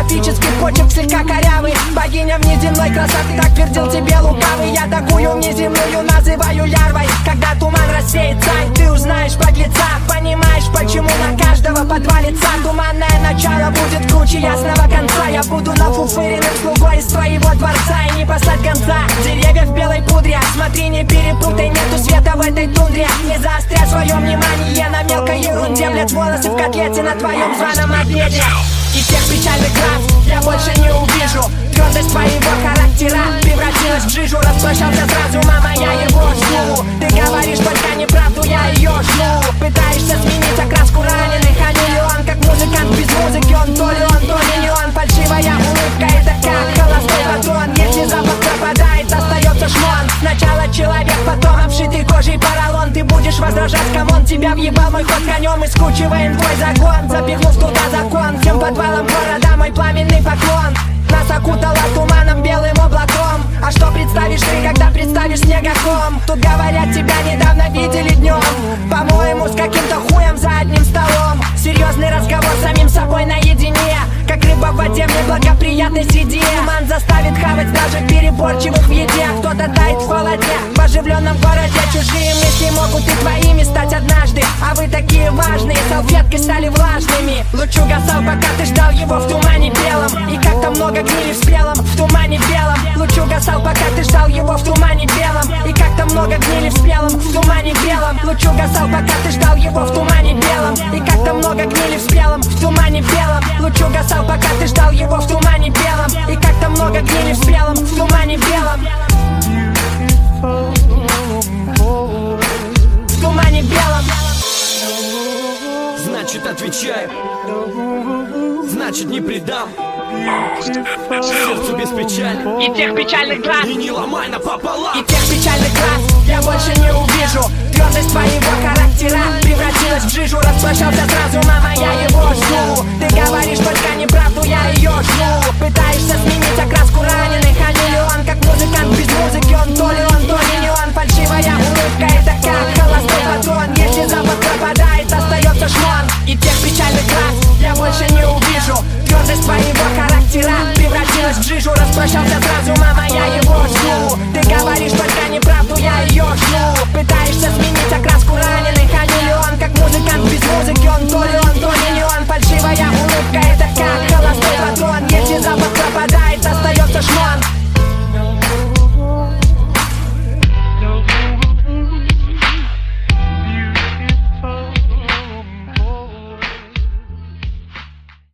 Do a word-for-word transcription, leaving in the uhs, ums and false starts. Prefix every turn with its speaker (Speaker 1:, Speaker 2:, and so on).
Speaker 1: графических почерк слегка корявый. Богиня внеземной красоты, так твердил тебе лукавый. Я такую внеземную называю лярвой. Когда туман рассеется, и ты узнаешь подлеца, понимаешь, почему на каждого подвалится. Туманное начало будет круче ясного конца. Я буду нафуфыренным слугой из твоего дворца и не послать конца. Деревья в белой пудре, смотри, не перепутай, нету света в этой тундре. Не заостряй свое внимание на мелкой ерунде. Блядь, волосы в котлете на твоем званом обеде. И тех печальных глаз я больше не увижу. Твердость твоего характера превратилась в жижу. Распрощался сразу, мама, я его жду. Ты говоришь только неправду, я ее жду. Пытаешься сменить окраску раненых, а миллион. Как музыкант без музыки, он то ли он, то миллион. Фальшивая улыбка, это как холостой патрон. Если запах пропадает, остается шмон. Сначала человек, потом обшитый кожей поролон. Ты будешь возражать, камон, тебя въебал мой ход конем. И скучиваем твой загон, запихнув туда закон. Всем подвалом города мой пламенный поклон. Нас окутало туманом белым облаком. А что представишь ты, когда представишь снегоком? Тут говорят, тебя недавно видели днем. По-моему, с каким-то хуем за одним столом. Серьезный разговор с самим собой наедине. Как рыба в воде, мне благоприятной среде. Туман заставит хавать даже переборчивых в еде. Кто-то тает в холоде, в оживленном городе. Чужие мысли могут и твоими стать однажды. А вы такие важные, салфетки стали влажными. Луч угасал, пока ты ждал его в тумане белом. И как-то много гнили в спелом, в тумане белом. Луч угасал, пока ты ждал его в тумане белом. И как-то много гнили в спелом, в тумане белом. Луч угасал, пока ты ждал его в тумане белом. И как-то много гнили в спелом, в тумане белом. Луч угасал, пока ты ждал его в тумане белом. И как-то много гнили в спелом, в тумане белом. В тумане белом.
Speaker 2: Значит, отвечаю. Значит, не предам. Сердцу без печали.
Speaker 1: И тех печальных глаз,
Speaker 2: и не ломай напополам.
Speaker 1: и тех печальных глаз я больше не увижу. Твердость твоего характера превратилась в жижу. Распрощался сразу, мама, я его жду. Ты говоришь только неправду, я ее жду. Пытаешься сменить окраску раненых, а миллион. Как музыкант без музыки, он то ли он, то миллион. Фальшивая улыбка, это как холостой патрон. Если запах пропадает, остается шмон. И тех печальных глаз я больше не увижу. Твердость твоего характера превратилась в жижу. Распрощался сразу, мама, я его жду. Ты говоришь только неправду, я ее жду. Пытаешься сменить окраску раненых, а миллион. Как музыкант без музыки, он то ли он, то миллион.